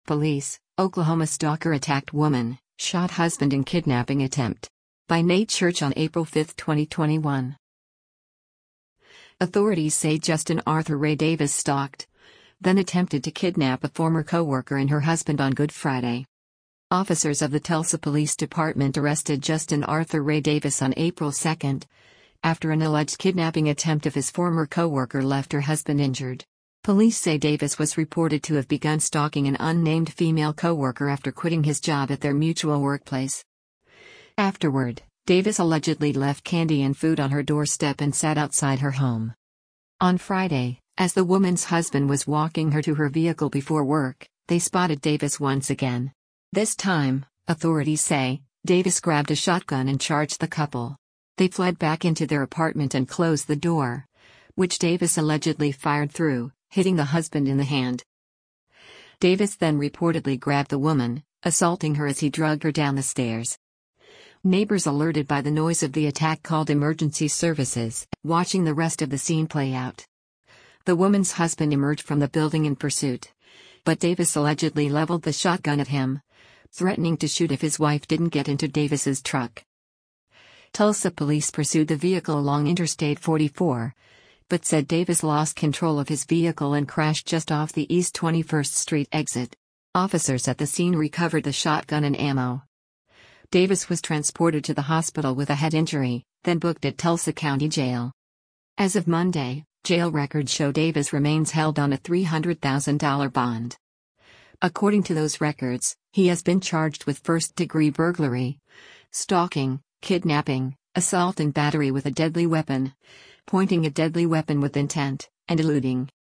Police, Oklahoma stalker attacked woman, shot husband in kidnapping attempt. By Nate Church on April 5, 2021. Authorities say Justin Arthur Ray Davis stalked, then attempted to kidnap a former co-worker and her husband on Good Friday. Officers of the Tulsa Police Department arrested Justin Arthur Ray Davis on April 2, after an alleged kidnapping attempt of his former co-worker left her husband injured. Police say Davis was reported to have begun stalking an unnamed female co-worker after quitting his job at their mutual workplace. Afterward, Davis allegedly left candy and food on her doorstep and sat outside her home. On Friday, as the woman's husband was walking her to her vehicle before work, they spotted Davis once again. This time, authorities say, Davis grabbed a shotgun and charged the couple. They fled back into their apartment and closed the door, which Davis allegedly fired through, hitting the husband in the hand. Davis then reportedly grabbed the woman, assaulting her as he dragged her down the stairs. Neighbors alerted by the noise of the attack called emergency services, watching the rest of the scene play out. The woman's husband emerged from the building in pursuit, but Davis allegedly leveled the shotgun at him, threatening to shoot if his wife didn't get into Davis's truck. Tulsa police pursued the vehicle along Interstate 44, but said Davis lost control of his vehicle and crashed just off the East 21st Street exit. Officers at the scene recovered the shotgun and ammo. Davis was transported to the hospital with a head injury, then booked at Tulsa County Jail. As of Monday, jail records show Davis remains held on a $300,000 bond. According to those records, he has been charged with first-degree burglary, stalking, kidnapping, assault and battery with a deadly weapon, pointing a deadly weapon with intent, and eluding.